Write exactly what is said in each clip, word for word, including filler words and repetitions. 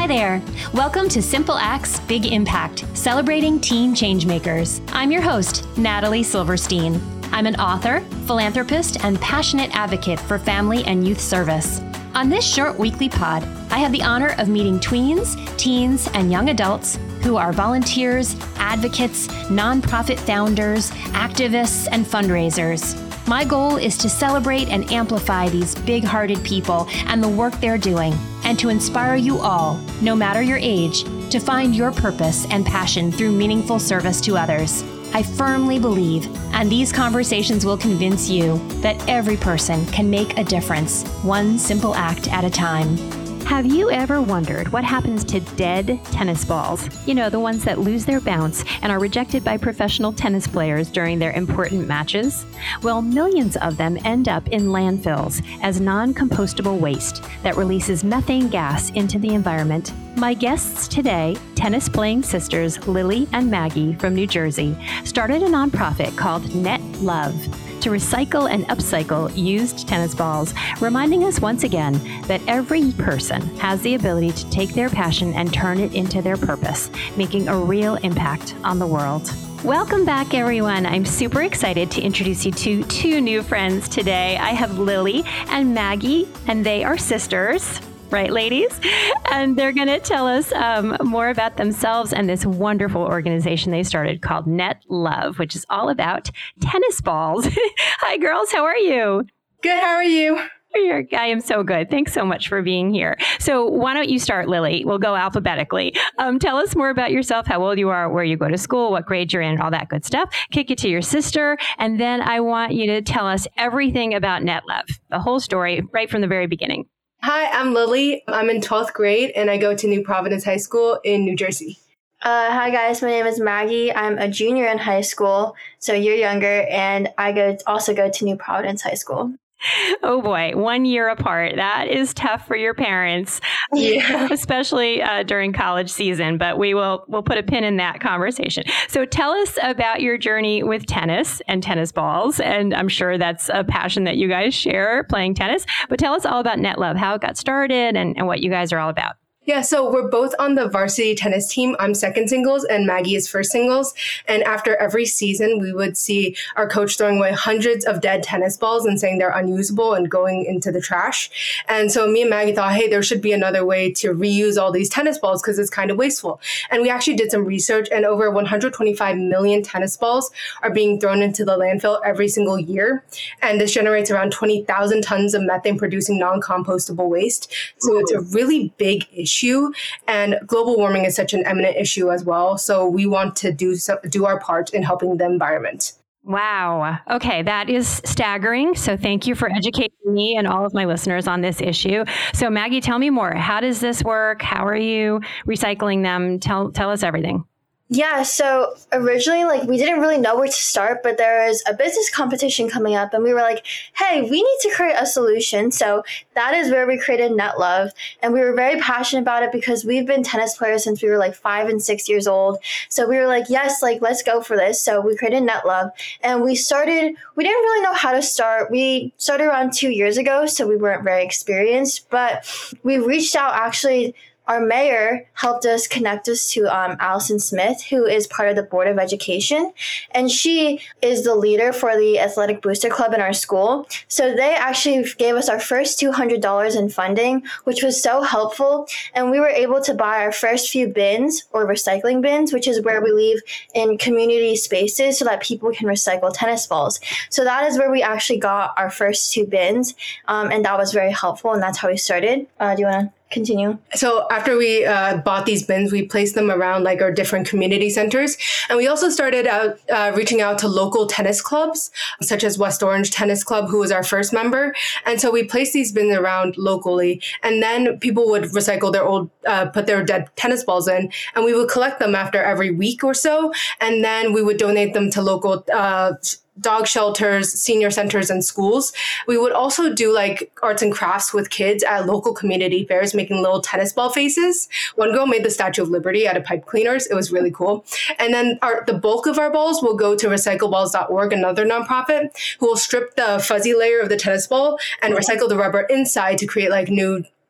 there. Welcome to Simple Acts, Big Impact, celebrating teen changemakers. I'm your host, Natalie Silverstein. I'm an author, philanthropist, and passionate advocate for family and youth service. On this short weekly pod, I have the honor of meeting tweens, teens, and young adults who are volunteers, advocates, nonprofit founders, activists, and fundraisers. My goal is to celebrate and amplify these big-hearted people and the work they're doing, and to inspire you all, no matter your age, to find your purpose and passion through meaningful service to others. I firmly believe, and these conversations will convince you, that every person can make a difference, one simple act at a time. Have you ever wondered what happens to dead tennis balls? You know, the ones that lose their bounce and are rejected by professional tennis players during their important matches? Well, millions of them end up in landfills as non-compostable waste that releases methane gas into the environment. My guests today, tennis-playing sisters Lily and Maggie from New Jersey, started a nonprofit called Net Love to recycle and upcycle used tennis balls, reminding us once again that every person has the ability to take their passion and turn it into their purpose, making a real impact on the world. Welcome back, everyone. I'm super excited to introduce you to two new friends today. I have Lily and Maggie, and they are sisters. Right, ladies? And they're going to tell us um, more about themselves and this wonderful organization they started called Net Love, which is all about tennis balls. Hi, girls. How are you? Good. How are you? You're, I am so good. Thanks so much for being here. So why don't you start, Lily? We'll go alphabetically. Um, tell us more about yourself, how old you are, where you go to school, what grade you're in, all that good stuff. Kick it to your sister. And then I want you to tell us everything about Net Love, the whole story right from the very beginning. Hi, I'm Lily. I'm in twelfth grade and I go to New Providence High School in New Jersey. Uh, hi guys, my name is Maggie. I'm a junior in high school, so you're younger, and I go also go to New Providence High School. Oh boy, one year apart. That is tough for your parents, yeah. especially uh, during college season. But we will we'll put a pin in that conversation. So tell us about your journey with tennis and tennis balls. And I'm sure that's a passion that you guys share, playing tennis. But tell us all about Net Love, how it got started and, and what you guys are all about. Yeah, so we're both on the varsity tennis team. I'm second singles and Maggie is first singles. And after every season, we would see our coach throwing away hundreds of dead tennis balls and saying they're unusable and going into the trash. And so me and Maggie thought, hey, there should be another way to reuse all these tennis balls because it's kind of wasteful. And we actually did some research, and over one hundred twenty-five million tennis balls are being thrown into the landfill every single year. And this generates around twenty thousand tons of methane producing non-compostable waste. So it's a really big issue. And global warming is such an eminent issue as well. So we want to do so, do our part in helping the environment. Wow. Okay, that is staggering. So thank you for educating me and all of my listeners on this issue. So Maggie, tell me more. How does this work? How are you recycling them? Tell tell us everything. Yeah, so originally, like, we didn't really know where to start, but there was a business competition coming up, and we were like, hey, we need to create a solution. So that is where we created Net Love, and we were very passionate about it because we've been tennis players since we were like five and six years old. So we were like, yes, like, let's go for this. So we created Net Love, and we started, we didn't really know how to start. We started around two years ago, so we weren't very experienced, but we reached out actually. Our mayor helped us connect us to um, Allison Smith, who is part of the Board of Education, and she is the leader for the Athletic Booster Club in our school. So they actually gave us our first two hundred dollars in funding, which was so helpful, and we were able to buy our first few bins, or recycling bins, which is where we leave in community spaces so that people can recycle tennis balls. So that is where we actually got our first two bins, um, and that was very helpful, and that's how we started. Uh, do you want to continue? So after we uh, bought these bins, we placed them around like our different community centers. And we also started out uh, reaching out to local tennis clubs, such as West Orange Tennis Club, who was our first member. And so we placed these bins around locally. And then people would recycle their old, uh, put their dead tennis balls in. And we would collect them after every week or so. And then we would donate them to local uh dog shelters, senior centers, and schools. We would also do like arts and crafts with kids at local community fairs, making little tennis ball faces. One girl made the Statue of Liberty out of pipe cleaners. It was really cool. And then our, the bulk of our balls will go to recycle balls dot org, another nonprofit, who will strip the fuzzy layer of the tennis ball and recycle the rubber inside to create like new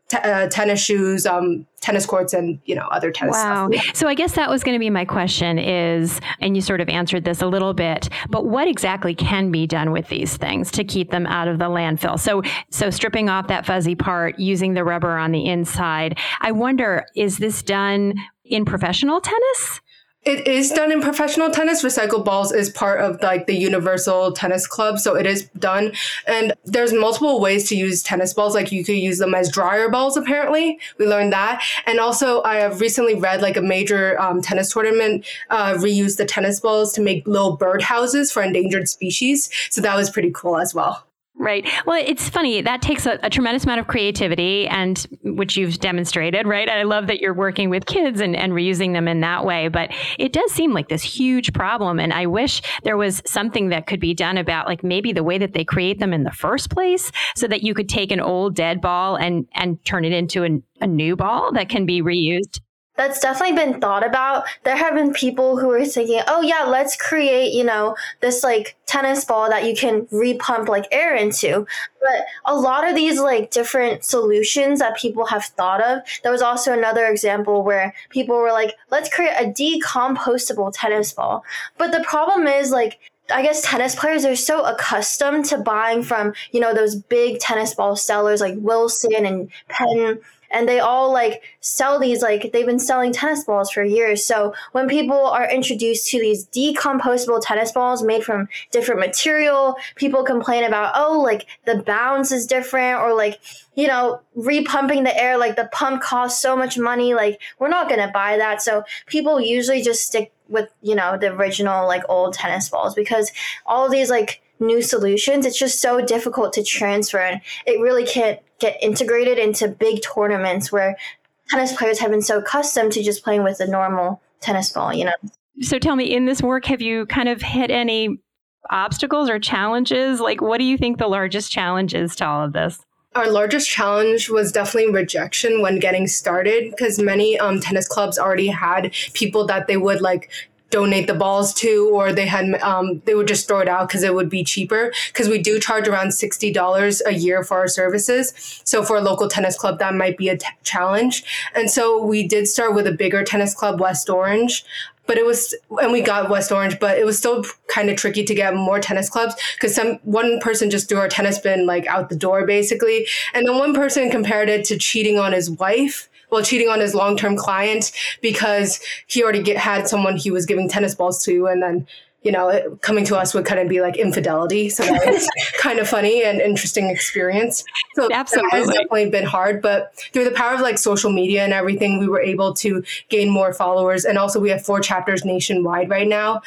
t- uh, tennis shoes, um, tennis courts, and, you know, other tennis wow. stuff. Yeah. So I guess that was going to be my question is, and you sort of answered this a little bit, but what exactly can be done with these things to keep them out of the landfill? So, so stripping off that fuzzy part, using the rubber on the inside. I wonder, is this done in professional tennis? It is done in professional tennis. Recycled balls is part of like the Universal Tennis Club. So it is done. And there's multiple ways to use tennis balls. Like you could use them as dryer balls, apparently. We learned that. And also I have recently read like a major um, tennis tournament uh, reused the tennis balls to make little bird houses for endangered species. So that was pretty cool as well. Right. Well, it's funny. That takes a, a tremendous amount of creativity, and which you've demonstrated, right? I love that you're working with kids and, and reusing them in that way. But it does seem like this huge problem. And I wish there was something that could be done about like maybe the way that they create them in the first place so that you could take an old dead ball and, and turn it into an, a new ball that can be reused. That's definitely been thought about. There have been people who are thinking, oh yeah, let's create, you know, this like tennis ball that you can repump like air into. But a lot of these like different solutions that people have thought of. There was also another example where people were like, let's create a decompostable tennis ball. But the problem is like, I guess tennis players are so accustomed to buying from, you know, those big tennis ball sellers like Wilson and Penn. And they all like sell these, like they've been selling tennis balls for years. So when people are introduced to these decompostable tennis balls made from different material, people complain about, oh, like the bounce is different, or like, you know, repumping the air, like the pump costs so much money. Like we're not going to buy that. So people usually just stick with, you know, the original like old tennis balls, because all of these like new solutions, it's just so difficult to transfer, and it really can't get integrated into big tournaments where tennis players have been so accustomed to just playing with a normal tennis ball, you know. So tell me, in this work, have you kind of hit any obstacles or challenges? Like, what do you think the largest challenge is to all of this? Our largest challenge was definitely rejection when getting started, because many um, tennis clubs already had people that they would like donate the balls to, or they had um, they would just throw it out because it would be cheaper, because we do charge around sixty dollars a year for our services. So for a local tennis club, that might be a t- challenge. And so we did start with a bigger tennis club, West Orange. But it was, and we got West Orange, but it was still kind of tricky to get more tennis clubs, because some one person just threw our tennis bin like out the door, basically. And then one person compared it to cheating on his wife. Well, cheating on his long-term client, because he already get, had someone he was giving tennis balls to, and then, you know, it, coming to us would kind of be like infidelity. So that was kind of funny and interesting experience. So Absolutely. That has definitely been hard, but through the power of like social media and everything, we were able to gain more followers. And also we have four chapters nationwide right now.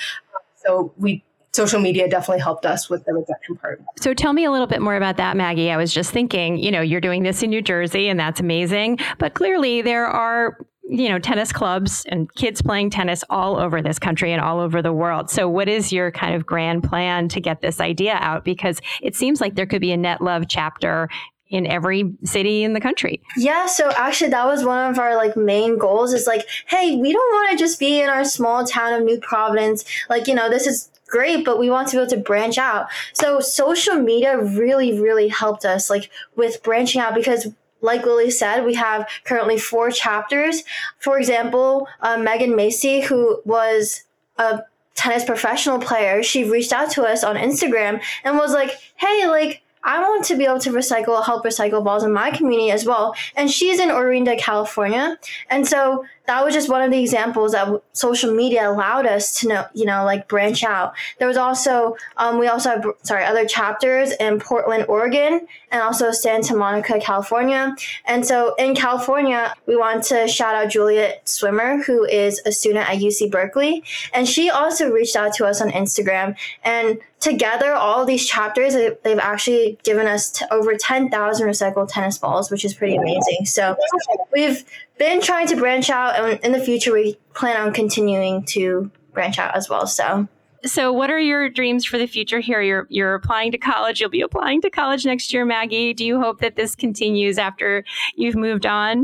So we social media definitely helped us with the rejection part. So tell me a little bit more about that, Maggie. I was just thinking, you know, you're doing this in New Jersey, and that's amazing. But clearly there are, you know, tennis clubs and kids playing tennis all over this country and all over the world. So what is your kind of grand plan to get this idea out? Because it seems like there could be a Net Love chapter in every city in the country. Yeah, so actually that was one of our like main goals, is like, hey, we don't want to just be in our small town of New Providence. Like, you know, this is great, but we want to be able to branch out. So social media really, really helped us like with branching out, because like Lily said, we have currently four chapters. For example, uh, Megan Macy, who was a tennis professional player, she reached out to us on Instagram and was like, hey, like, I want to be able to recycle, help recycle balls in my community as well. And she's in Orinda, California. And so that was just one of the examples that social media allowed us to know, you know, like branch out. There was also, um, we also have, sorry, other chapters in Portland, Oregon, and also Santa Monica, California. And so in California, we want to shout out Juliet Swimmer, who is a student at U C Berkeley. And she also reached out to us on Instagram. And together, all of these chapters, they've actually given us t- over ten thousand recycled tennis balls, which is pretty amazing. So we've been trying to branch out, and in the future, we plan on continuing to branch out as well. So, so what are your dreams for the future here? You're you're applying to college. You'll be applying to college next year, Maggie. Do you hope that this continues after you've moved on?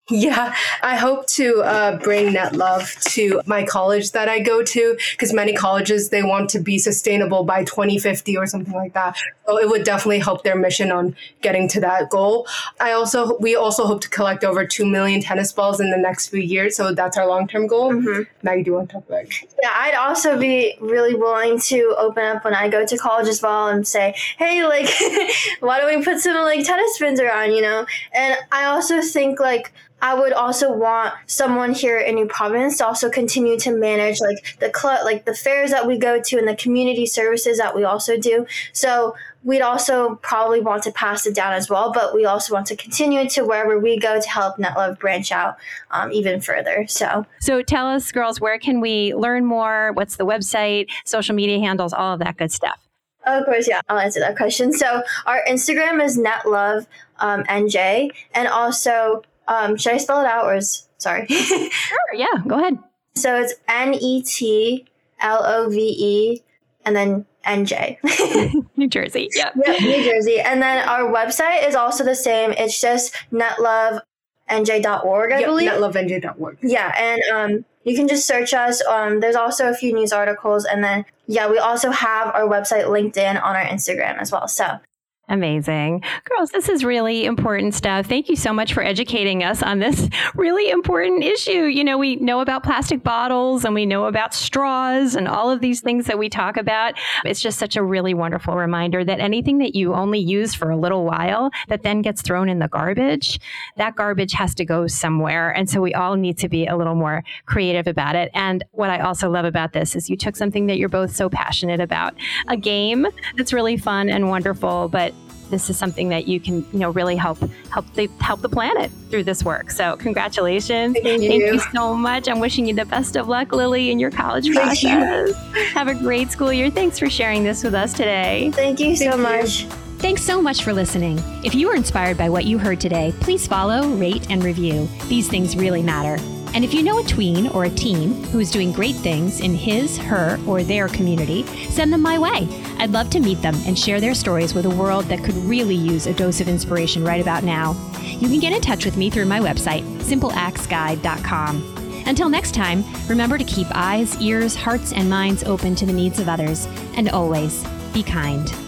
Yeah, I hope to uh, bring Net Love to my college that I go to, because many colleges, they want to be sustainable by twenty fifty or something like that. So it would definitely help their mission on getting to that goal. I also, we also hope to collect over two million tennis balls in the next few years. So that's our long-term goal. Mm-hmm. Maggie, do you want to talk about it? Yeah, I'd also be really willing to open up when I go to college as well and say, hey, like, why don't we put some like tennis pins around, you know? And I also think like, I would also want someone here in New Providence to also continue to manage like the club, like the fairs that we go to and the community services that we also do. So we'd also probably want to pass it down as well, but we also want to continue to wherever we go to help Net Love branch out um, even further. So, so tell us, girls, where can we learn more? What's the website, social media handles, all of that good stuff? Of course, yeah, I'll answer that question. So our Instagram is netlove um, N J, and also Um, should I spell it out or is, sorry? Sure, yeah, go ahead. So it's N E T L O V E and then N J. New Jersey, yeah. Yep, New Jersey. And then our website is also the same. It's just netlove N J dot org, I yep, believe. netlove N J dot org. Yeah, and um, you can just search us. Um, there's also a few news articles. And then, yeah, we also have our website linked in on our Instagram as well. So. Amazing. Girls, this is really important stuff. Thank you so much for educating us on this really important issue. You know, we know about plastic bottles and we know about straws and all of these things that we talk about. It's just such a really wonderful reminder that anything that you only use for a little while that then gets thrown in the garbage, that garbage has to go somewhere. And so we all need to be a little more creative about it. And what I also love about this is you took something that you're both so passionate about, a game that's really fun and wonderful, but this is something that you can, you know, really help help the help the planet through this work. So congratulations. Thank you. Thank you so much. I'm wishing you the best of luck, Lily, in your college Thank process. You. Have a great school year. Thanks for sharing this with us today. Thank you so Thank much. You. Thanks so much for listening. If you were inspired by what you heard today, please follow, rate, and review. These things really matter. And if you know a tween or a teen who is doing great things in his, her, or their community, send them my way. I'd love to meet them and share their stories with a world that could really use a dose of inspiration right about now. You can get in touch with me through my website, simple acts guide dot com. Until next time, remember to keep eyes, ears, hearts, and minds open to the needs of others, and always be kind.